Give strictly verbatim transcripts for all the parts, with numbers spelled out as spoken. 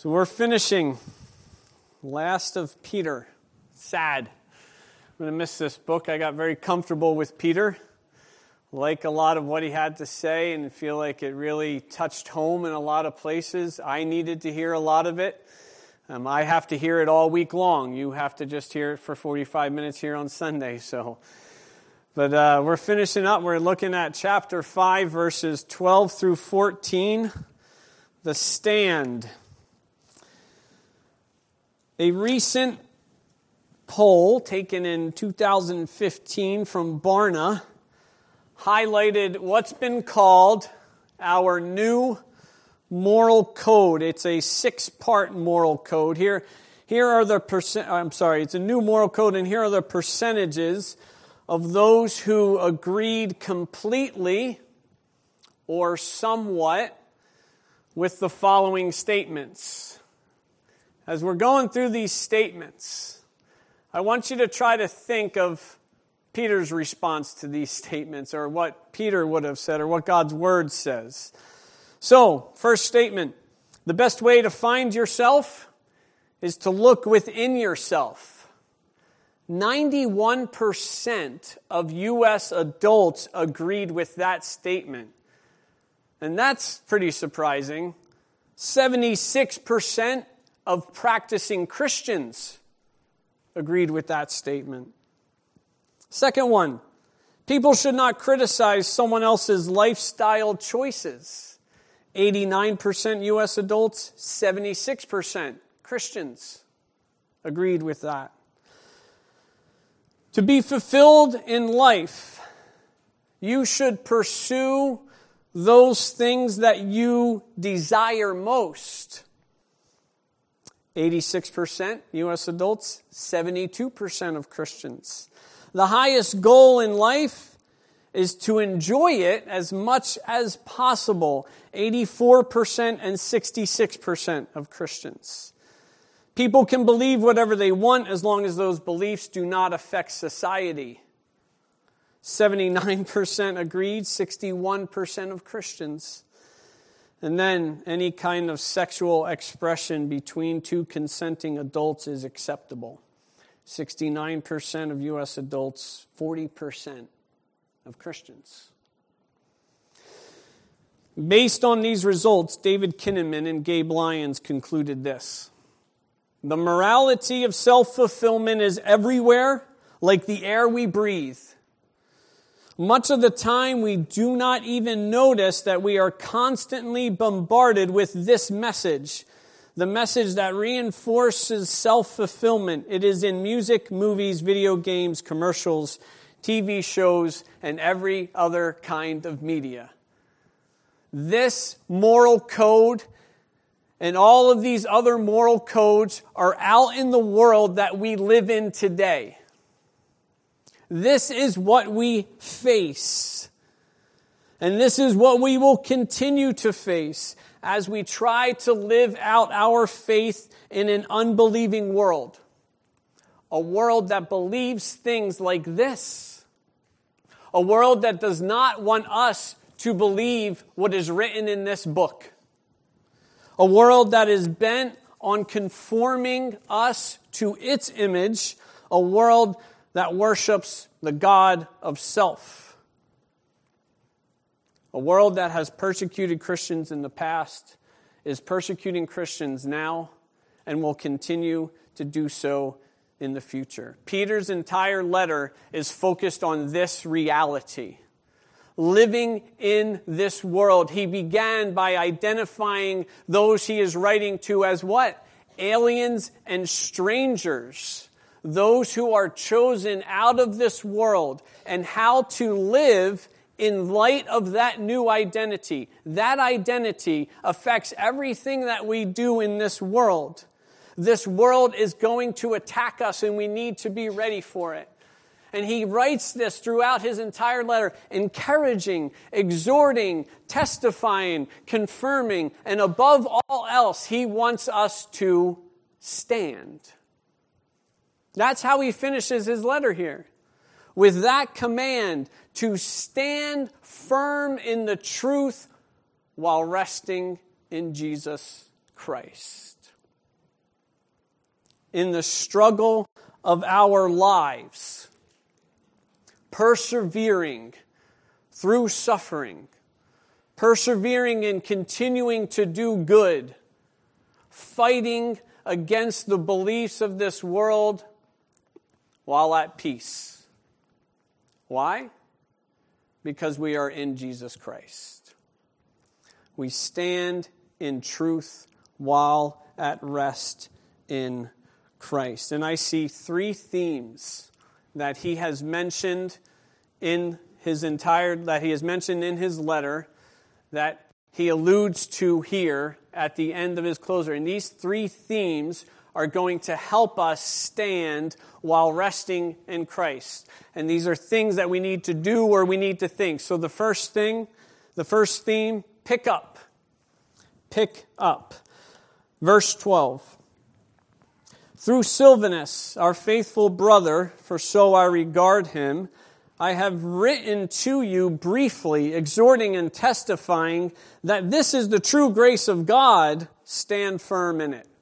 So we're finishing last of Peter. Sad. I'm going to miss this book. I got very comfortable with Peter. Like a lot of what he had to say and feel like it really touched home in a lot of places. I needed to hear a lot of it. Um, I have to hear it all week long. You have to just hear it for forty-five minutes here on Sunday. So, But uh, we're finishing up. We're looking at chapter five, verses twelve through fourteen. The Stand. A recent poll taken in two thousand fifteen from Barna highlighted what's been called our new moral code. It's a six-part moral code. Here, here are the percent. I'm sorry, it's a new moral code, and here are the percentages of those who agreed completely or somewhat with the following statements. As we're going through these statements, I want you to try to think of Peter's response to these statements, or what Peter would have said, or what God's Word says. So, first statement, the best way to find yourself is to look within yourself. ninety-one percent of U S adults agreed with that statement. And that's pretty surprising. seventy-six percent of practicing Christians agreed with that statement. Second one, people should not criticize someone else's lifestyle choices. eighty-nine percent U S adults, seventy-six percent Christians agreed with that. To be fulfilled in life, you should pursue those things that you desire most. eighty-six percent U S adults, seventy-two percent of Christians. The highest goal in life is to enjoy it as much as possible. eighty-four percent and sixty-six percent of Christians. People can believe whatever they want as long as those beliefs do not affect society. seventy-nine percent agreed, sixty-one percent of Christians. And then any kind of sexual expression between two consenting adults is acceptable. sixty-nine percent of U S adults, forty percent of Christians. Based on these results, David Kinnaman and Gabe Lyons concluded this. The morality of self-fulfillment is everywhere, like the air we breathe. Much of the time, we do not even notice that we are constantly bombarded with this message, the message that reinforces self-fulfillment. It is in music, movies, video games, commercials, T V shows, and every other kind of media. This moral code and all of these other moral codes are out in the world that we live in today. This is what we face. And this is what we will continue to face as we try to live out our faith in an unbelieving world. A world that believes things like this. A world that does not want us to believe what is written in this book. A world that is bent on conforming us to its image. A world that worships the God of self. A world that has persecuted Christians in the past, is persecuting Christians now, and will continue to do so in the future. Peter's entire letter is focused on this reality. Living in this world. He began by identifying those he is writing to as what? Aliens and strangers. Those who are chosen out of this world, and how to live in light of that new identity. That identity affects everything that we do in this world. This world is going to attack us, and we need to be ready for it. And he writes this throughout his entire letter, encouraging, exhorting, testifying, confirming, and above all else, he wants us to stand. That's how he finishes his letter here. With that command to stand firm in the truth while resting in Jesus Christ. in the struggle of our lives, persevering through suffering, persevering in continuing to do good, fighting against the beliefs of this world while at peace. Why? Because we are in Jesus Christ. We stand in truth while at rest in Christ. And I see three themes that he has mentioned in his entire, that he has mentioned in his letter, that he alludes to here at the end of his closer. And these three themes are going to help us stand while resting in Christ. And these are things that we need to do or we need to think. So the first thing, the first theme, pick up. Pick up. Verse twelve. Through Silvanus, our faithful brother, for so I regard him, I have written to you briefly, exhorting and testifying that this is the true grace of God. Stand firm in it.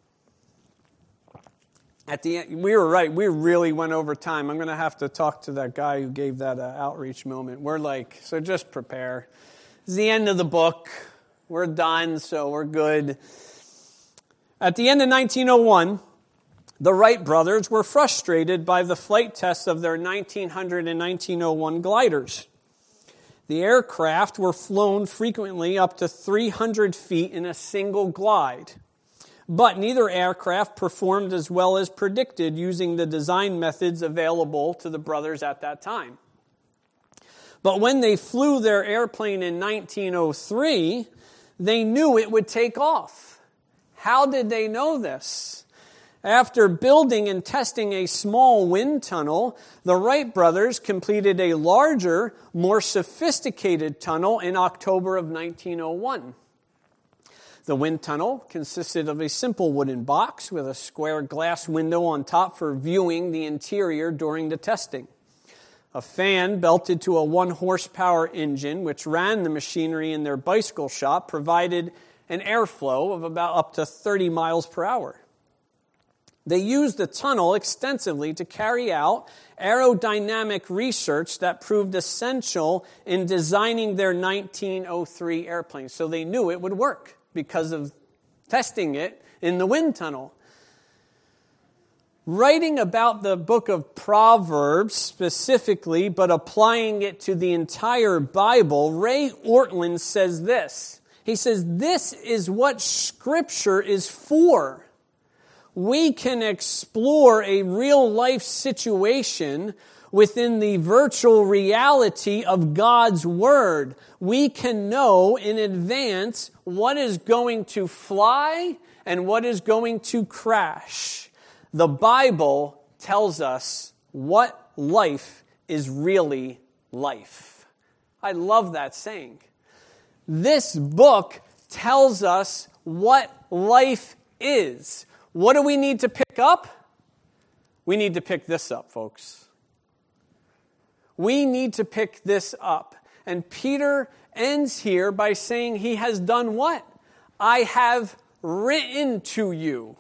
At the end, we were right. We really went over time. I'm going to have to talk to that guy who gave that uh, outreach moment. We're like, so just prepare. It's the end of the book. We're done, so we're good. At the end of nineteen oh one, the Wright brothers were frustrated by the flight tests of their nineteen hundred and nineteen oh one gliders. The aircraft were flown frequently up to three hundred feet in a single glide. But neither aircraft performed as well as predicted using the design methods available to the brothers at that time. But when they flew their airplane in nineteen oh three, they knew it would take off. How did they know this? After building and testing a small wind tunnel, the Wright brothers completed a larger, more sophisticated tunnel in October of nineteen oh one. The wind tunnel consisted of a simple wooden box with a square glass window on top for viewing the interior during the testing. A fan belted to a one horsepower engine, which ran the machinery in their bicycle shop, provided an airflow of about up to thirty miles per hour. They used the tunnel extensively to carry out aerodynamic research that proved essential in designing their nineteen oh three airplane. So they knew it would work because of testing it in the wind tunnel. Writing about the book of Proverbs specifically, but applying it to the entire Bible, Ray Ortlund says this. He says, this is what Scripture is for. We can explore a real-life situation within the virtual reality of God's Word. We can know in advance what is going to fly and what is going to crash. The Bible tells us what life is really life. I love that saying. This book tells us what life is. What do we need to pick up? We need to pick this up, folks. We need to pick this up. And Peter ends here by saying he has done what? I have written to you.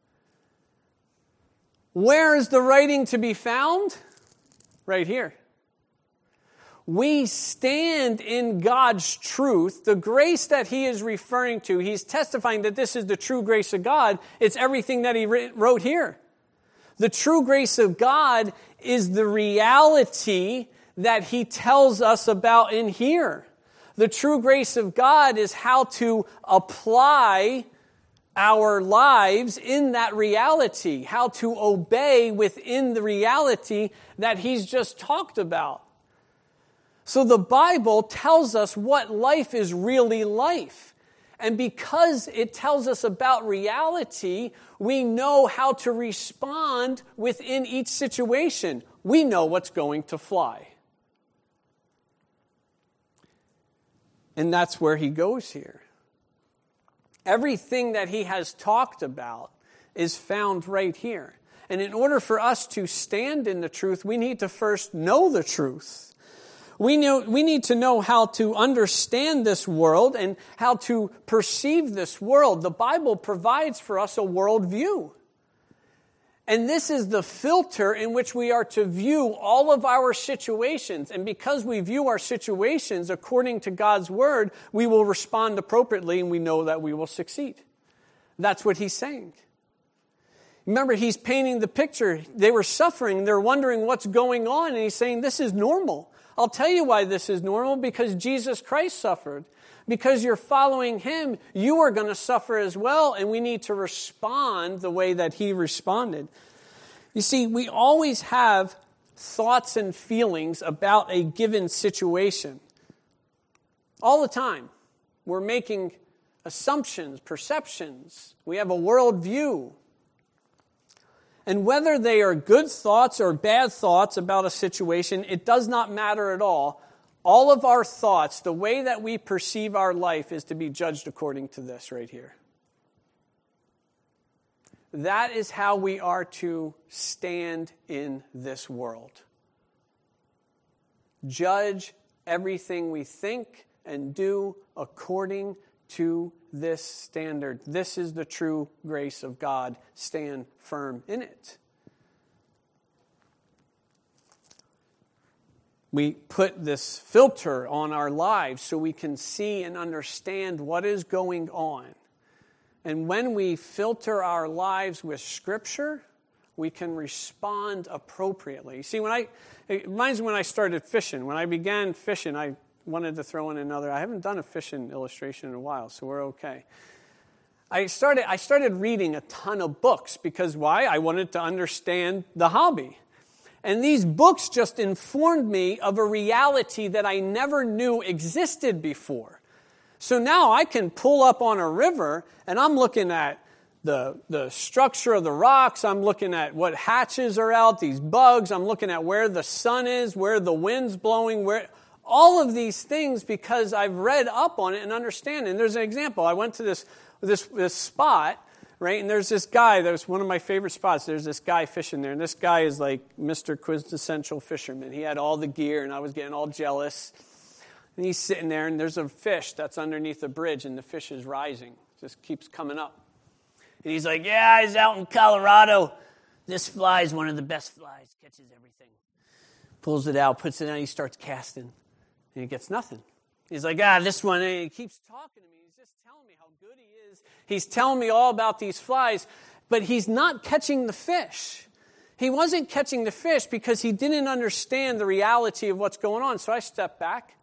Where is the writing to be found? Right here. We stand in God's truth. The grace that he is referring to, he's testifying that this is the true grace of God. It's everything that he wrote here. The true grace of God is the reality that he tells us about in here. The true grace of God is how to apply our lives in that reality, how to obey within the reality that he's just talked about. So the Bible tells us what life is really life. And because it tells us about reality, we know how to respond within each situation. We know what's going to fly. And that's where he goes here. Everything that he has talked about is found right here. And in order for us to stand in the truth, we need to first know the truth. We know, we need to know how to understand this world and how to perceive this world. The Bible provides for us a worldview. And this is the filter in which we are to view all of our situations. And because we view our situations according to God's word, we will respond appropriately and we know that we will succeed. That's what he's saying. Remember, he's painting the picture. They were suffering. They're wondering what's going on. And he's saying this is normal. I'll tell you why this is normal. Because Jesus Christ suffered. Because you're following him, you are going to suffer as well, and we need to respond the way that he responded. You see, we always have thoughts and feelings about a given situation. All the time. We're making assumptions, perceptions. We have a worldview. And whether they are good thoughts or bad thoughts about a situation, it does not matter at all. All of our thoughts, the way that we perceive our life, is to be judged according to this right here. That is how we are to stand in this world. Judge everything we think and do according to this standard. This is the true grace of God. Stand firm in it. We put this filter on our lives so we can see and understand what is going on. And when we filter our lives with Scripture, we can respond appropriately. See, when I, it reminds me when I started fishing. When I began fishing, I wanted to throw in another. I haven't done a fishing illustration in a while, so we're okay. I started, I started reading a ton of books because why? I wanted to understand the hobby. And these books just informed me of a reality that I never knew existed before. So now I can pull up on a river and I'm looking at the, the structure of the rocks. I'm looking at what hatches are out, these bugs. I'm looking at where the sun is, where the wind's blowing, where all of these things because I've read up on it and understand. And there's an example. I went to this, this, this spot. Right, and there's this guy, that was one of my favorite spots. There's this guy fishing there, and this guy is like Mister Quintessential Fisherman. He had all the gear, and I was getting all jealous. And he's sitting there, and there's a fish that's underneath the bridge, and the fish is rising. Just keeps coming up. And he's like, yeah, he's out in Colorado. This fly is one of the best flies. Catches everything. Pulls it out, puts it out, he starts casting. And he gets nothing. He's like, ah, this one, and he keeps talking to me. He's just telling me how good he is. He's telling me all about these flies, but he's not catching the fish. He wasn't catching the fish because he didn't understand the reality of what's going on. So I stepped back,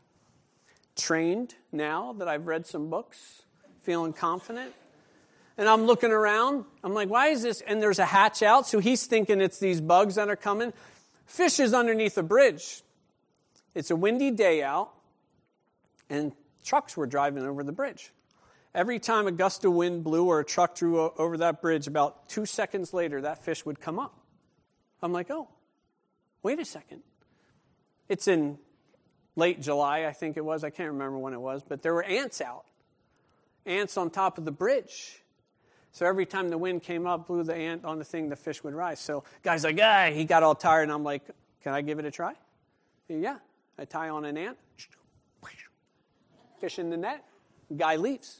trained now that I've read some books, feeling confident. And I'm looking around. I'm like, why is this? And there's a hatch out, so he's thinking it's these bugs that are coming. Fish is underneath a bridge. It's a windy day out, and trucks were driving over the bridge. Every time a gust of wind blew or a truck drew over that bridge, about two seconds later, that fish would come up. I'm like, oh, wait a second. It's in late July, I think it was. I can't remember when it was, but there were ants out. Ants on top of the bridge. So every time the wind came up, blew the ant on the thing, the fish would rise. So guy's like, ah, he got all tired, and I'm like, can I give it a try? Yeah. I tie on an ant, fish in the net, guy leaves.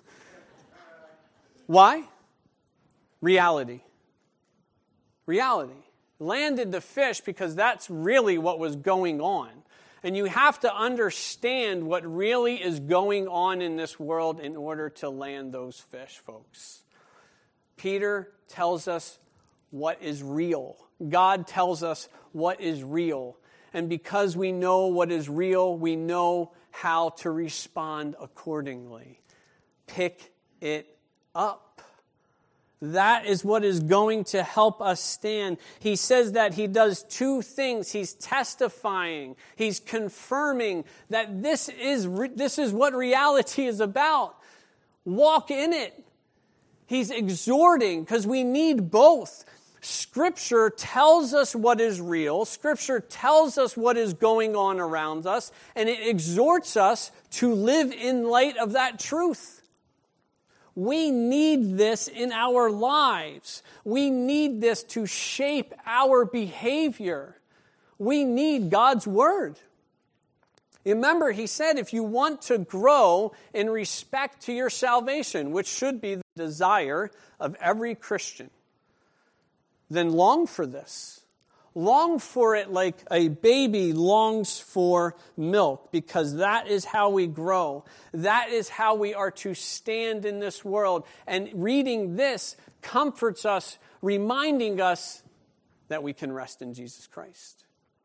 Why? Reality. Reality. Landed the fish because that's really what was going on. And you have to understand what really is going on in this world in order to land those fish, folks. Peter tells us what is real. God tells us what is real. And because we know what is real, we know how to respond accordingly. Pick it up. That is what is going to help us stand. He says that he does two things. He's testifying. He's confirming that this is, this is what reality is about. Walk in it. He's exhorting because we need both. Scripture tells us what is real. Scripture tells us what is going on around us, and it exhorts us to live in light of that truth. We need this in our lives. We need this to shape our behavior. We need God's Word. Remember, he said, if you want to grow in respect to your salvation, which should be the desire of every Christian, then long for this. Long for it like a baby longs for milk, because that is how we grow. That is how we are to stand in this world. And reading this comforts us, reminding us that we can rest in Jesus Christ.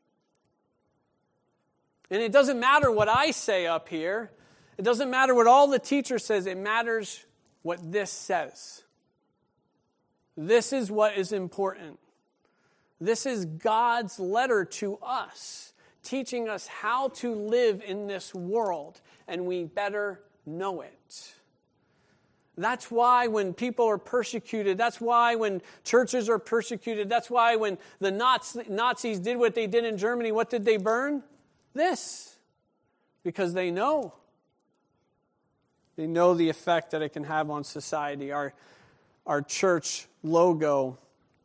And it doesn't matter what I say up here. It doesn't matter what all the teacher says. It matters what this says. This is what is important. This is God's letter to us, teaching us how to live in this world, and we better know it. That's why when people are persecuted, that's why when churches are persecuted, that's why when the Nazis did what they did in Germany, what did they burn? This. Because they know. They know the effect that it can have on society. Our, our church logo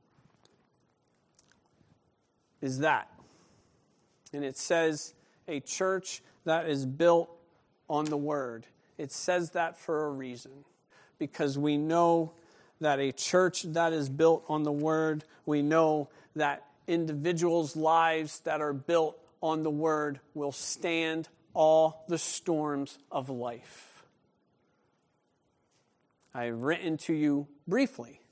is that. And it says a church that is built on the Word. It says that for a reason. Because we know that a church that is built on the Word, we know that individuals' lives that are built on the Word will stand all the storms of life. I've written to you briefly.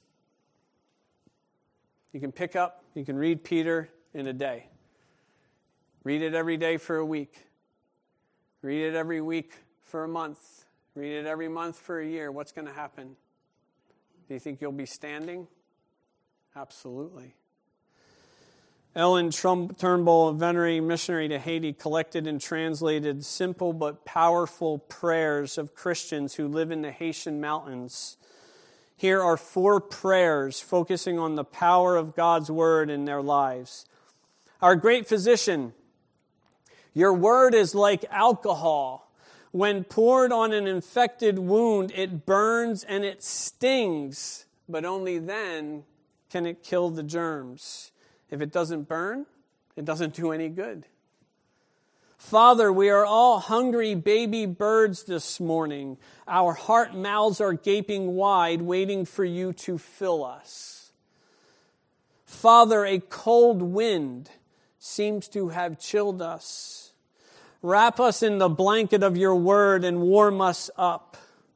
You can pick up, you can read Peter in a day. Read it every day for a week. Read it every week for a month. Read it every month for a year. What's going to happen? Do you think you'll be standing? Absolutely. Ellen Trum- Turnbull, a venerable missionary to Haiti, collected and translated simple but powerful prayers of Christians who live in the Haitian mountains. Here are four prayers focusing on the power of God's Word in their lives. Our great physician, your Word is like alcohol. When poured on an infected wound, it burns and it stings, but only then can it kill the germs. If it doesn't burn, it doesn't do any good. Father, we are all hungry baby birds this morning. Our heart mouths are gaping wide, waiting for you to fill us. Father, a cold wind seems to have chilled us. Wrap us in the blanket of your word and warm us up.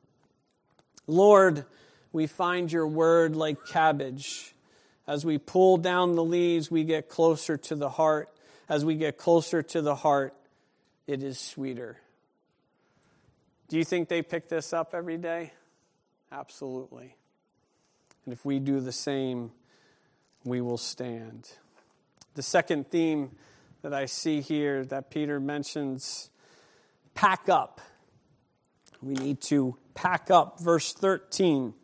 Lord, we find your word like cabbage. As we pull down the leaves, we get closer to the heart. As we get closer to the heart, it is sweeter. Do you think they pick this up every day? Absolutely. And if we do the same, we will stand. The second theme that I see here that Peter mentions, pack up. We need to pack up. Verse thirteen.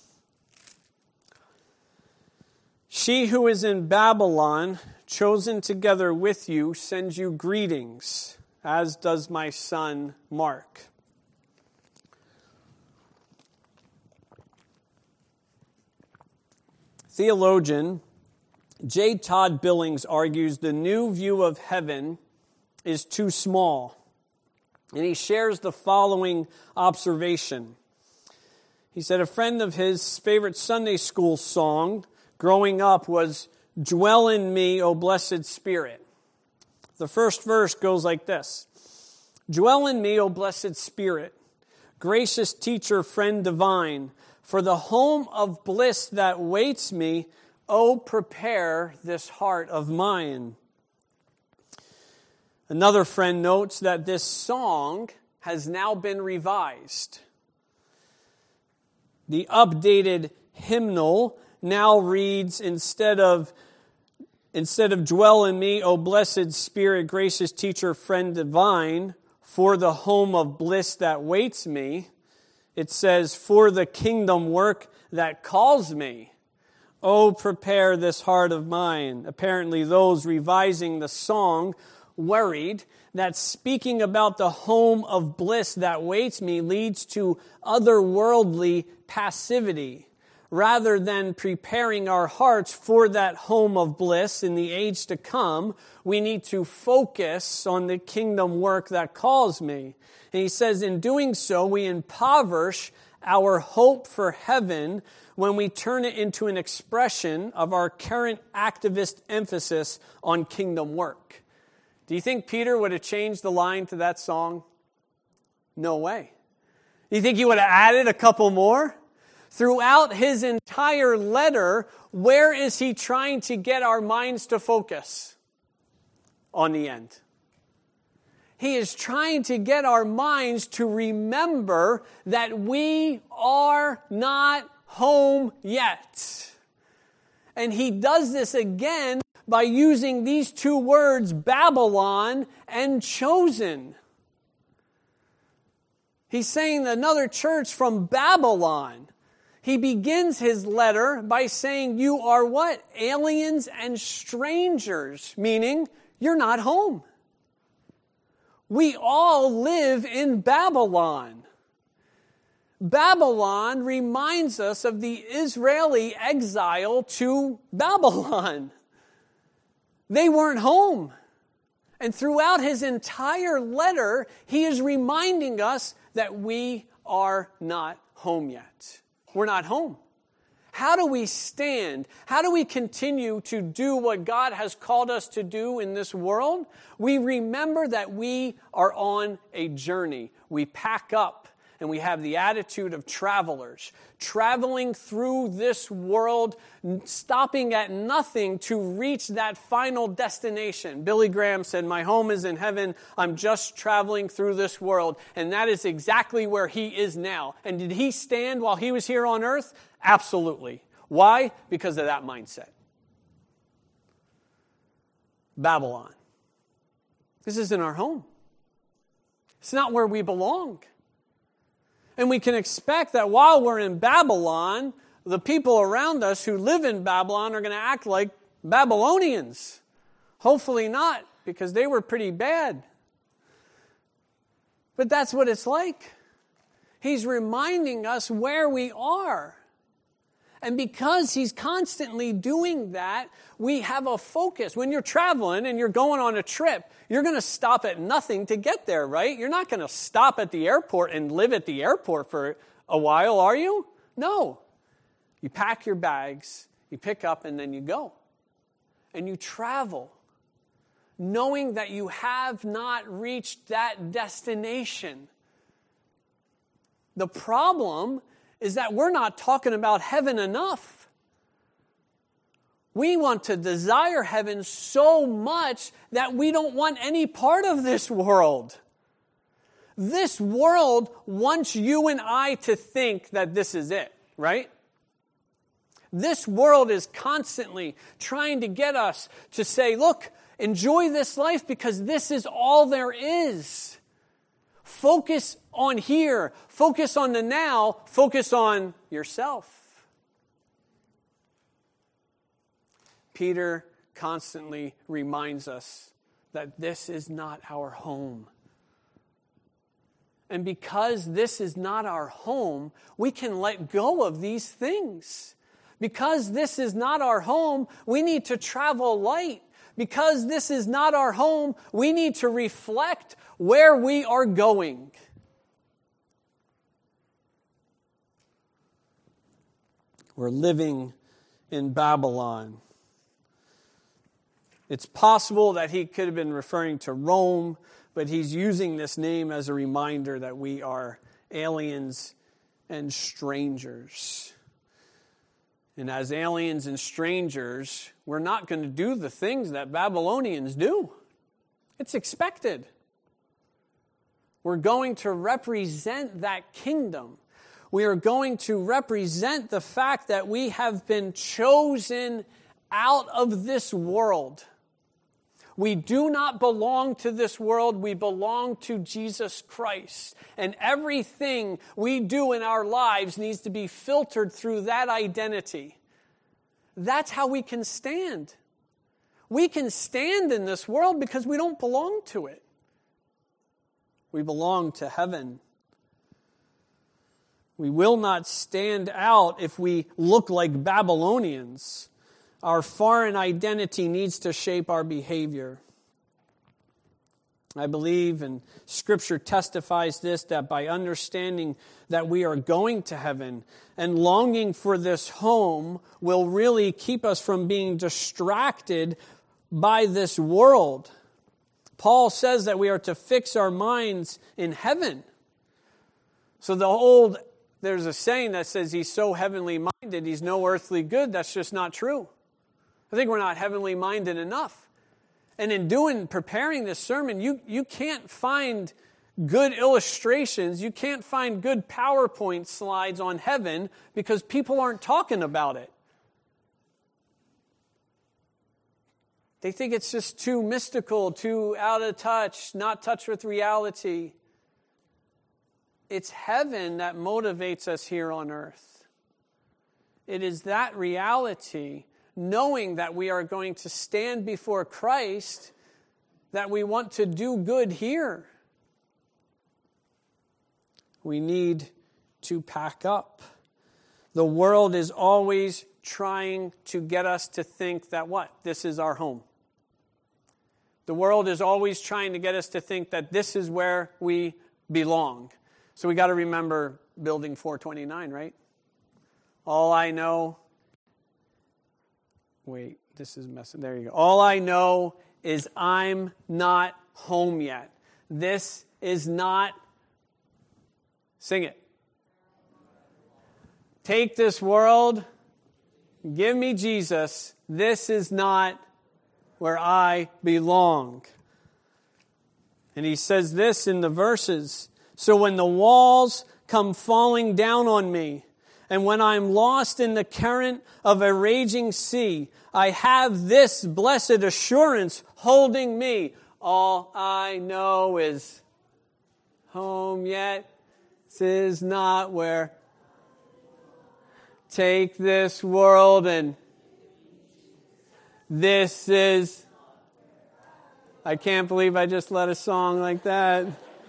She who is in Babylon, chosen together with you, sends you greetings, as does my son Mark. Theologian J. Todd Billings argues the new view of heaven is too small. And he shares the following observation. He said a friend of his favorite Sunday school song growing up was, "Dwell in me, O blessed Spirit." The first verse goes like this. "Dwell in me, O blessed Spirit, gracious teacher, friend divine, for the home of bliss that waits me, oh, prepare this heart of mine." Another friend notes that this song has now been revised. The updated hymnal now reads, instead of instead of "Dwell in me, O blessed Spirit, gracious teacher, friend divine, for the home of bliss that waits me," it says, "For the kingdom work that calls me, oh, prepare this heart of mine." Apparently, those revising the song worried that speaking about the home of bliss that waits me leads to otherworldly passivity, rather than preparing our hearts for that home of bliss in the age to come. We need to focus on the kingdom work that calls me. And he says, in doing so, we impoverish our hope for heaven when we turn it into an expression of our current activist emphasis on kingdom work. Do you think Peter would have changed the line to that song? No way. Do you think he would have added a couple more? Throughout his entire letter, where is he trying to get our minds to focus? On the end. He is trying to get our minds to remember that we are not home yet. And he does this again by using these two words, Babylon and chosen. He's saying another church from Babylon. He begins his letter by saying, you are what? Aliens and strangers, meaning you're not home. We all live in Babylon. Babylon reminds us of the Israeli exile to Babylon. They weren't home. And throughout his entire letter, he is reminding us that we are not home yet. We're not home. How do we stand? How do we continue to do what God has called us to do in this world? We remember that we are on a journey. We pack up and we have the attitude of travelers, traveling through this world, stopping at nothing to reach that final destination. Billy Graham said, my home is in heaven. I'm just traveling through this world. And that is exactly where he is now. And did he stand while he was here on earth? Absolutely. Why? Because of that mindset. Babylon. This isn't our home. It's not where we belong. And we can expect that while we're in Babylon, the people around us who live in Babylon are going to act like Babylonians. Hopefully not, because they were pretty bad. But that's what it's like. He's reminding us where we are. And because he's constantly doing that, we have a focus. When you're traveling and you're going on a trip, you're going to stop at nothing to get there, right? You're not going to stop at the airport and live at the airport for a while, are you? No. You pack your bags, you pick up, and then you go. And you travel, knowing that you have not reached that destination. The problem is that we're not talking about heaven enough. We want to desire heaven so much that we don't want any part of this world. This world wants you and I to think that this is it, right? This world is constantly trying to get us to say, look, enjoy this life because this is all there is. Focus on here. Focus on the now. Focus on yourself. Peter constantly reminds us that this is not our home. And because this is not our home, we can let go of these things. Because this is not our home, we need to travel light. Because this is not our home, we need to reflect where we are going. We're living in Babylon. It's possible that he could have been referring to Rome, but he's using this name as a reminder that we are aliens and strangers. And as aliens and strangers, we're not going to do the things that Babylonians do. It's expected. We're going to represent that kingdom. We are going to represent the fact that we have been chosen out of this world. We do not belong to this world. We belong to Jesus Christ. And everything we do in our lives needs to be filtered through that identity. That's how we can stand. We can stand in this world because we don't belong to it. We belong to heaven. We will not stand out if we look like Babylonians. Our foreign identity needs to shape our behavior. I believe, and Scripture testifies this, that by understanding that we are going to heaven and longing for this home will really keep us from being distracted by this world. Paul says that we are to fix our minds in heaven. So the old, there's a saying that says he's so heavenly minded, he's no earthly good. That's just not true. I think we're not heavenly minded enough. And in doing, preparing this sermon, you, you can't find good illustrations. You can't find good PowerPoint slides on heaven because people aren't talking about it. They think it's just too mystical, too out of touch, not touch with reality. It's heaven that motivates us here on earth. It is that reality, knowing that we are going to stand before Christ, that we want to do good here. We need to pack up. The world is always trying to get us to think that what? This is our home. The world is always trying to get us to think that this is where we belong. So we got to remember Building four twenty-nine, right? All I know... Wait, this is messing. There you go. All I know is I'm not home yet. This is not... Sing it. Take this world, give me Jesus. This is not where I belong. And he says this in the verses. So when the walls come falling down on me, and when I'm lost in the current of a raging sea, I have this blessed assurance holding me. All I know is home yet. This is not where. Take this world and this is... I can't believe I just led a song like that.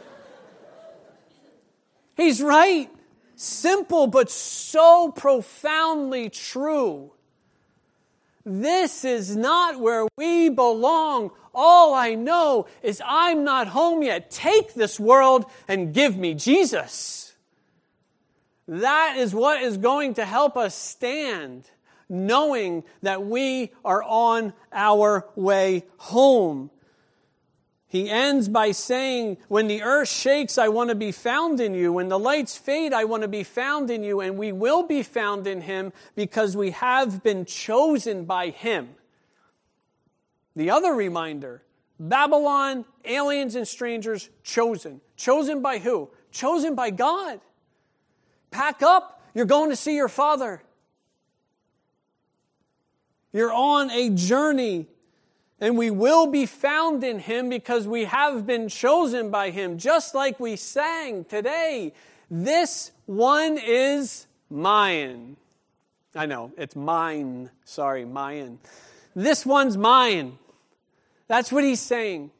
He's right. Simple, but so profoundly true. This is not where we belong. All I know is I'm not home yet. Take this world and give me Jesus. That is what is going to help us stand, knowing that we are on our way home. He ends by saying, when the earth shakes, I want to be found in you. When the lights fade, I want to be found in you. And we will be found in Him because we have been chosen by Him. The other reminder, Babylon, aliens and strangers, chosen. Chosen by who? Chosen by God. Pack up, you're going to see your Father. You're on a journey. And we will be found in Him because we have been chosen by Him. Just like we sang today, this one is mine. I know, it's mine. Sorry, mine. This one's mine. That's what He's saying.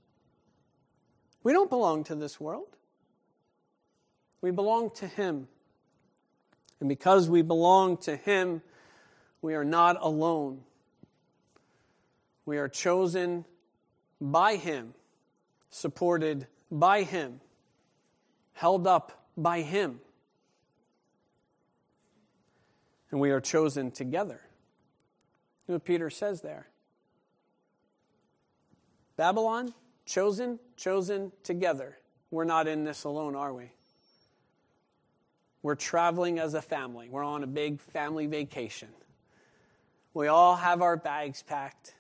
We don't belong to this world. We belong to Him. And because we belong to Him, we are not alone. We are chosen by Him, supported by Him, held up by Him. And we are chosen together. You know what Peter says there? Babylon, chosen, chosen together. We're not in this alone, are we? We're traveling as a family. We're on a big family vacation. We all have our bags packed.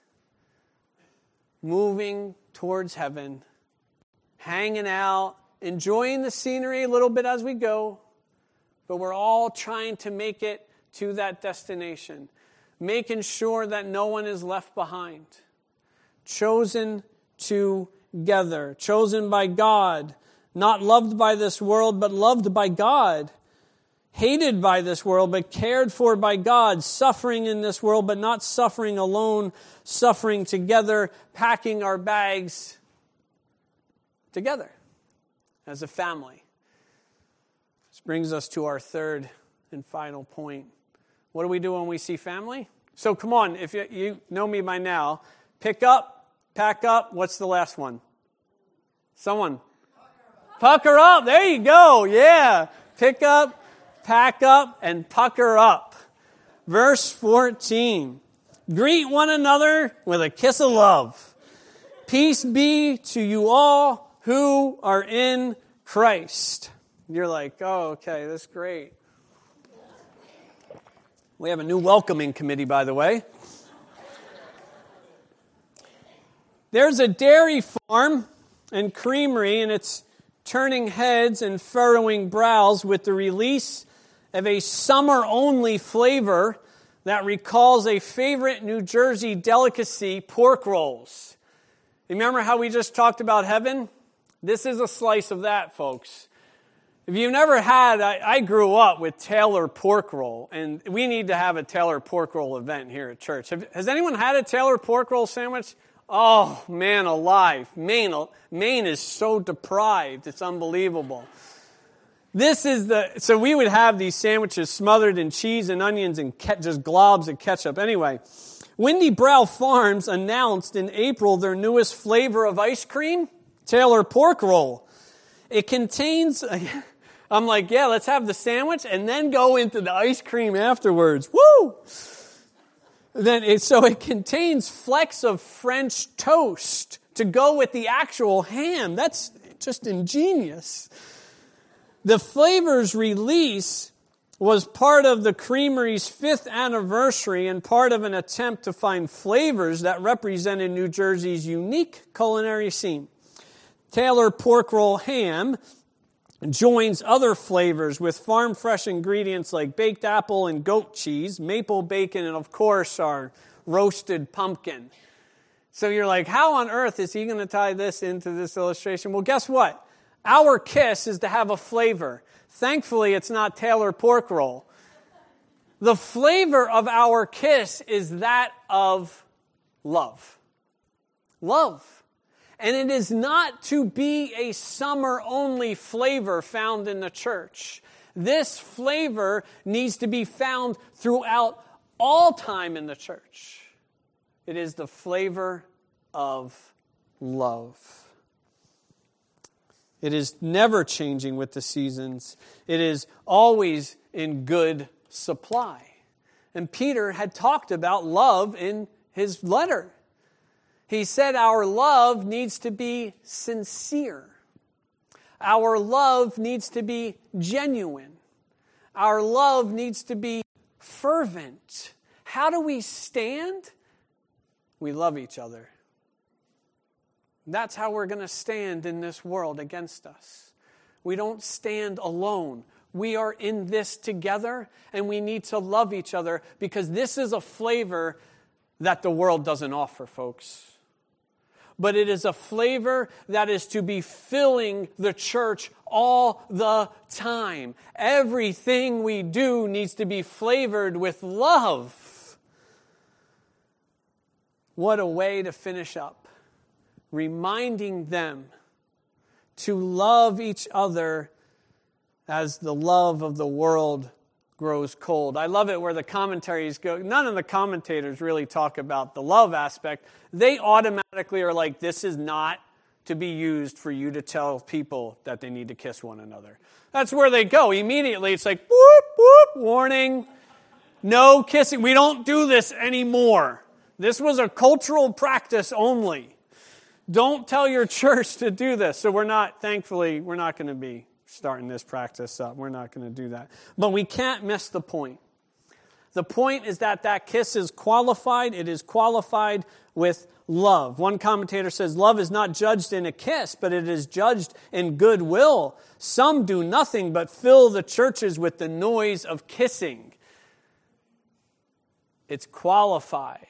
Moving towards heaven, hanging out, enjoying the scenery a little bit as we go, but we're all trying to make it to that destination, making sure that no one is left behind. Chosen together, chosen by God, not loved by this world, but loved by God. Hated by this world, but cared for by God. Suffering in this world, but not suffering alone. Suffering together, packing our bags together as a family. This brings us to our third and final point. What do we do when we see family? So come on, if you, you know me by now, pick up, pack up. What's the last one? Someone. Pucker up. There you go. Yeah. Pick up, pack up, and pucker up. Verse fourteen. Greet one another with a kiss of love. Peace be to you all who are in Christ. You're like, oh, okay, that's great. We have a new welcoming committee, by the way. There's a dairy farm and creamery, and it's turning heads and furrowing brows with the release of a summer-only flavor that recalls a favorite New Jersey delicacy, pork rolls. Remember how we just talked about heaven? This is a slice of that, folks. If you've never had, I, I grew up with Taylor pork roll, and we need to have a Taylor pork roll event here at church. Have, has anyone had a Taylor pork roll sandwich? Oh, man alive. Maine, Maine is so deprived. It's unbelievable. This is the, so we would have these sandwiches smothered in cheese and onions and ke- just globs of ketchup. Anyway, Windy Brow Farms announced in April their newest flavor of ice cream, Taylor pork roll. It contains, I'm like, yeah, let's have the sandwich and then go into the ice cream afterwards. Woo! Then it, so it contains flecks of French toast to go with the actual ham. That's just ingenious. The flavor's release was part of the creamery's fifth anniversary and part of an attempt to find flavors that represented New Jersey's unique culinary scene. Taylor pork roll ham joins other flavors with farm-fresh ingredients like baked apple and goat cheese, maple bacon, and of course our roasted pumpkin. So you're like, how on earth is he going to tie this into this illustration? Well, guess what? Our kiss is to have a flavor. Thankfully, it's not Taylor pork roll. The flavor of our kiss is that of love. Love. And it is not to be a summer-only flavor found in the church. This flavor needs to be found throughout all time in the church. It is the flavor of love. It is never changing with the seasons. It is always in good supply. And Peter had talked about love in his letter. He said our love needs to be sincere. Our love needs to be genuine. Our love needs to be fervent. How do we stand? We love each other. That's how we're going to stand in this world against us. We don't stand alone. We are in this together, and we need to love each other because this is a flavor that the world doesn't offer, folks. But it is a flavor that is to be filling the church all the time. Everything we do needs to be flavored with love. What a way to finish up. Reminding them to love each other as the love of the world grows cold. I love it where the commentaries go. None of the commentators really talk about the love aspect. They automatically are like, this is not to be used for you to tell people that they need to kiss one another. That's where they go. Immediately, it's like, whoop, whoop, warning. No kissing. We don't do this anymore. This was a cultural practice only. Don't tell your church to do this. So we're not, thankfully, we're not going to be starting this practice up. We're not going to do that. But we can't miss the point. The point is that that kiss is qualified. It is qualified with love. One commentator says, love is not judged in a kiss, but it is judged in goodwill. Some do nothing but fill the churches with the noise of kissing. It's qualified.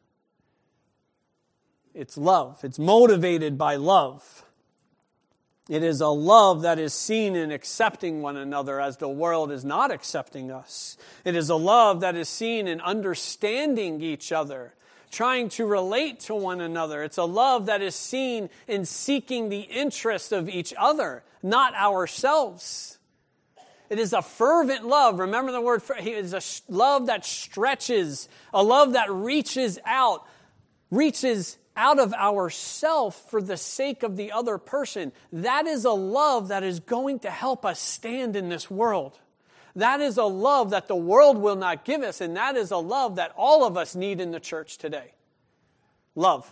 It's love. It's motivated by love. It is a love that is seen in accepting one another as the world is not accepting us. It is a love that is seen in understanding each other, trying to relate to one another. It's a love that is seen in seeking the interest of each other, not ourselves. It is a fervent love. Remember the word, it is a love that stretches, a love that reaches out, reaches out of ourself for the sake of the other person. That is a love that is going to help us stand in this world. That is a love that the world will not give us, and that is a love that all of us need in the church today. Love.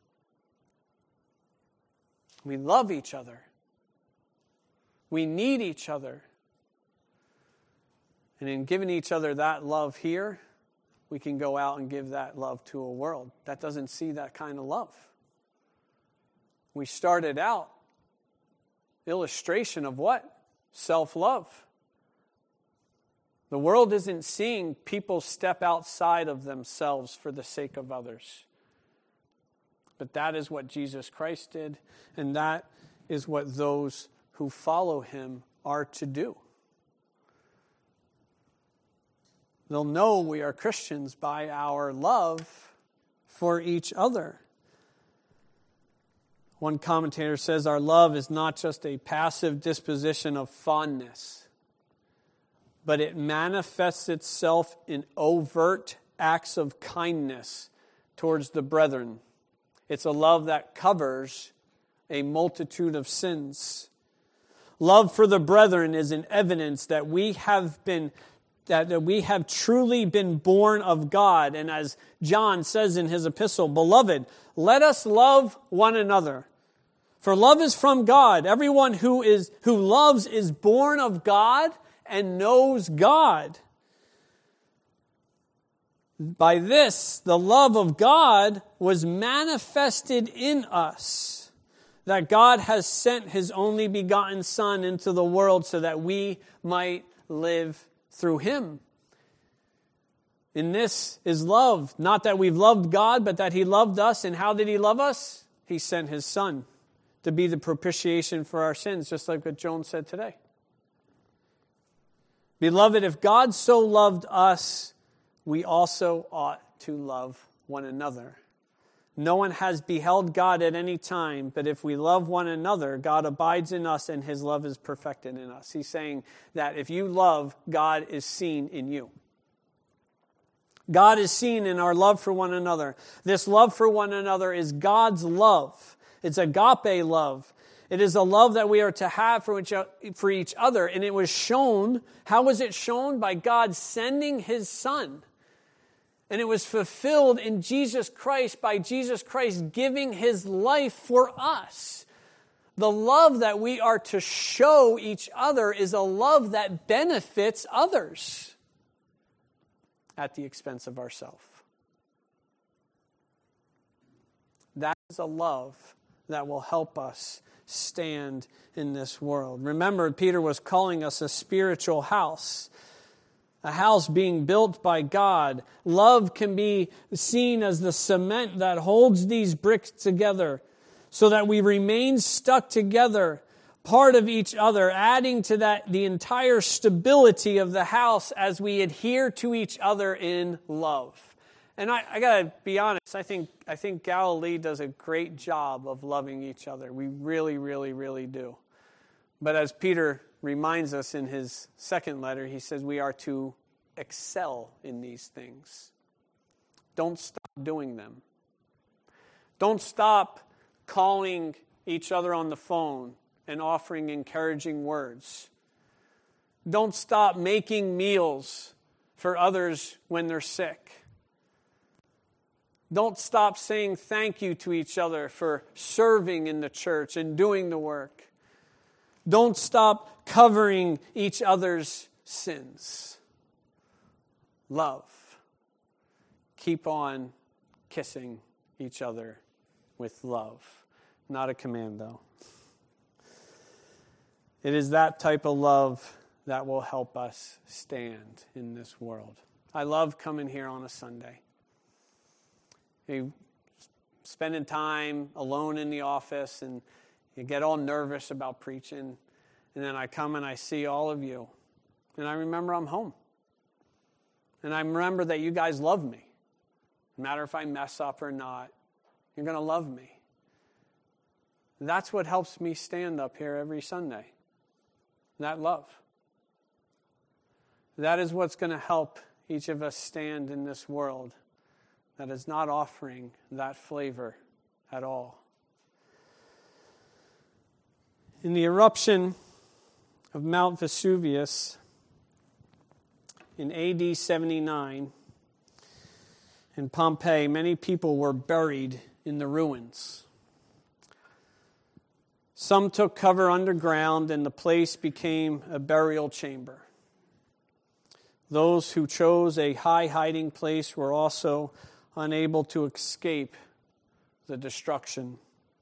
We love each other. We need each other. And in giving each other that love here, we can go out and give that love to a world that doesn't see that kind of love. We started out illustration of what? Self-love. The world isn't seeing people step outside of themselves for the sake of others. But that is what Jesus Christ did, and that is what those who follow him are to do. They'll know we are Christians by our love for each other. One commentator says our love is not just a passive disposition of fondness, but it manifests itself in overt acts of kindness towards the brethren. It's a love that covers a multitude of sins. Love for the brethren is an evidence that we have been that we have truly been born of God. And as John says in his epistle, beloved, let us love one another. For love is from God. Everyone who is who loves is born of God and knows God. By this, the love of God was manifested in us, that God has sent his only begotten Son into the world so that we might live through him. In this is love, not that we've loved God, but that he loved us. And how did he love us? He sent his Son to be the propitiation for our sins, just like what Joan said today. Beloved, if God so loved us, we also ought to love one another. No one has beheld God at any time, but if we love one another, God abides in us and his love is perfected in us. He's saying that if you love, God is seen in you. God is seen in our love for one another. This love for one another is God's love. It's agape love. It is a love that we are to have for each, for each other. And it was shown, how was it shown? By God sending his Son. And it was fulfilled in Jesus Christ by Jesus Christ giving his life for us. The love that we are to show each other is a love that benefits others at the expense of ourselves. That is a love that will help us stand in this world. Remember, Peter was calling us a spiritual house. A house being built by God. Love can be seen as the cement that holds these bricks together so that we remain stuck together, part of each other, adding to that the entire stability of the house as we adhere to each other in love. And I, I got to be honest, I think I think Galilee does a great job of loving each other. We really, really, really do. But as Peter reminds us in his second letter, he says we are to excel in these things. Don't stop doing them. Don't stop calling each other on the phone and offering encouraging words. Don't stop making meals for others when they're sick. Don't stop saying thank you to each other for serving in the church and doing the work. Don't stop covering each other's sins. Love. Keep on kissing each other with love. Not a command, though. It is that type of love that will help us stand in this world. I love coming here on a Sunday. You spending time alone in the office and you get all nervous about preaching. And then I come and I see all of you. And I remember I'm home. And I remember that you guys love me. No matter if I mess up or not, you're going to love me. That's what helps me stand up here every Sunday. That love. That is what's going to help each of us stand in this world that is not offering that flavor at all. In the eruption of Mount Vesuvius in A D seventy-nine in Pompeii, many people were buried in the ruins. Some took cover underground, and the place became a burial chamber. Those who chose a high hiding place were also unable to escape the destruction.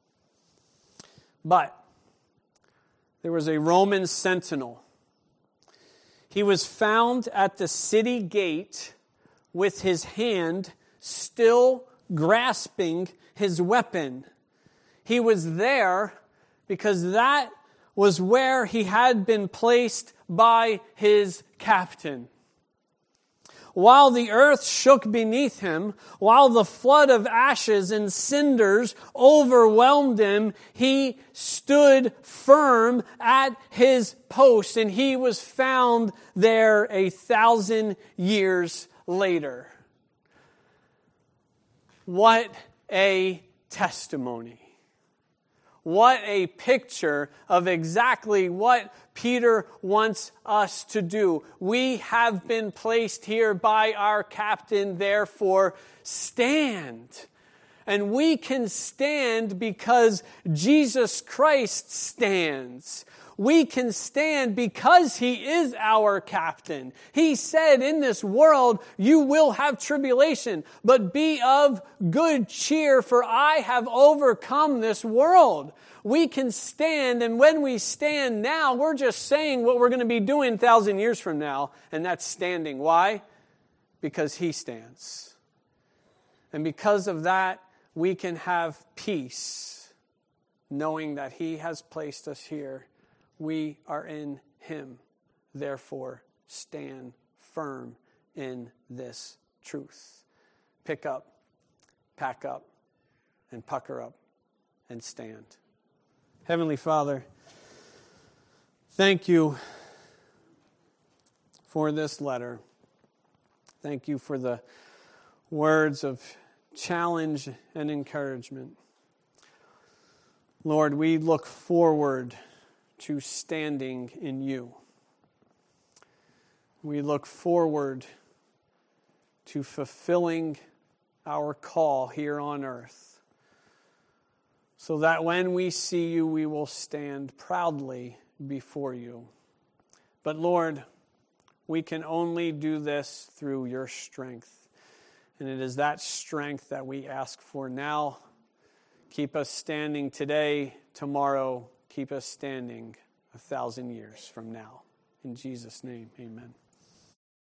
But there was a Roman sentinel. He was found at the city gate with his hand still grasping his weapon. He was there because that was where he had been placed by his captain. While the earth shook beneath him, while the flood of ashes and cinders overwhelmed him, he stood firm at his post, and he was found there a thousand years later. What a testimony. What a picture of exactly what Peter wants us to do. We have been placed here by our captain, therefore stand. And we can stand because Jesus Christ stands. We can stand because He is our captain. He said, in this world you will have tribulation, but be of good cheer, for I have overcome this world. We can stand, and when we stand now, we're just saying what we're going to be doing a thousand years from now, and that's standing. Why? Because He stands. And because of that, we can have peace, knowing that He has placed us here. We are in Him. Therefore, stand firm in this truth. Pick up, pack up, and pucker up, and stand. Heavenly Father, thank You for this letter. Thank You for the words of challenge and encouragement. Lord, we look forward to standing in You. We look forward to fulfilling our call here on earth, so that when we see You, we will stand proudly before You. But Lord, we can only do this through Your strength. And it is that strength that we ask for now. Keep us standing today, tomorrow. Keep us standing a thousand years from now. In Jesus' name, amen.